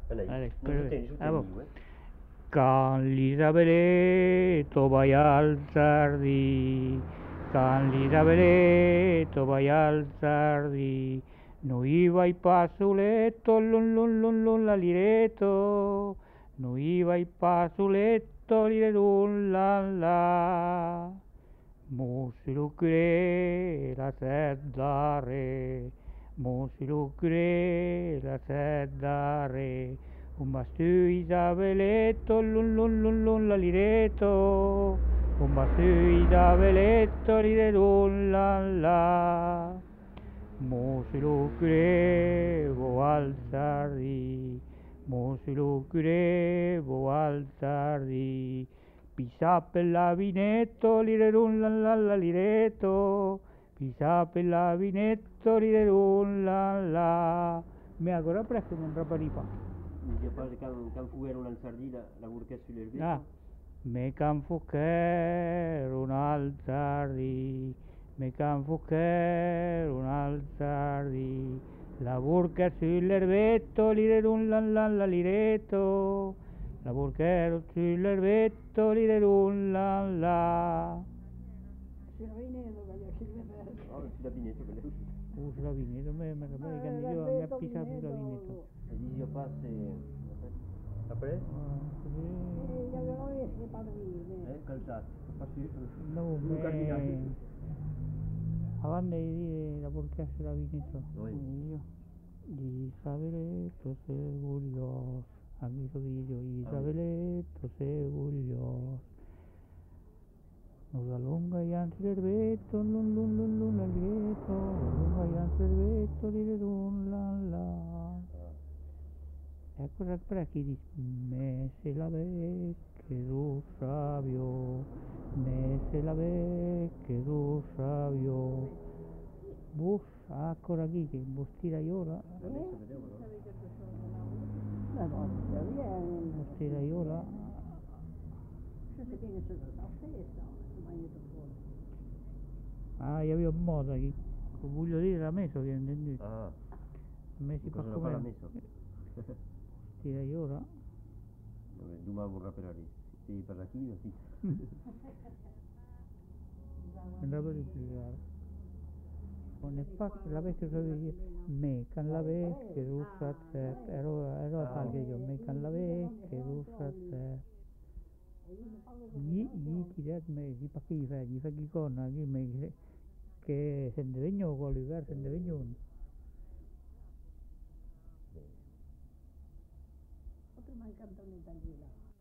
Allez, Allez, non, ah bon. ouais. Quand l'Isabelletto vai al Sardi, quand l'Isabelletto vai al Sardi, noi vai pasuletto, lun lun lun lun la liretto, noi vai pasuletto, lire lun la la. Musilucre la seddare, musilucre la seddare, un bastu Isabeletto, lun lun lun lun la liretto, un bastu Isabeletto, lire lun la la. Musilucre vo alzardi, musilucre vo alzardi, pisa per l'avinetto, lirerun la la la liretto, pisa per l'avinetto, lirerun la la. Me ancora presto non raparipa. Dice pas quand fueron al Sardina, la burca sur l'herbe. Ah, me can fucker un alzardi, me can fucker un alzardi, la burca sull'erbetto, lirerun la liretto, la burca sull'erbetto, lirerun la. Silvineto, voglio Silvineto. Oh, sulla Vineto, quelle. Sulla Vineto, me io mi ha pissato sulla Vineto. E dice pas, après? Io avevo visto che parvine. Calzati. No, me... Avanti di la burca sulla Vineto. Io. Isabeletto Seguglios, amico figlio Isabeletto Seguglios, non la lunga e anzi l'erbetto, lun lun lun lun la lieto, lunga e anzi l'erbetto, dire lun la la. Ecco per chi dice, me se la che lo sabio, me se la che lo sabio, bus, ancora chi che bustiraiola. La vostra, vieni. Bustiraiola. Se ti viene sotto la stessa, ma io ti fuori. Ah, io avevo un modo che voglio dire la meso che intendi. Ah, Me si fa cosa non fa la come meso? bustiraiola. Vabbè, domani vorrà per lì. Sì, per la china, sì. Andava a replicare. Non è fatto la vecchia cosa di me can la vecchia russa a te. Ero a fare io, me can la vecchia russa a te. Gli chiede me, gli fa chi fa, gli fa chi con, gli me che se ne vengono con l'Iver, se ne vengono. Otro me encanta un italiano.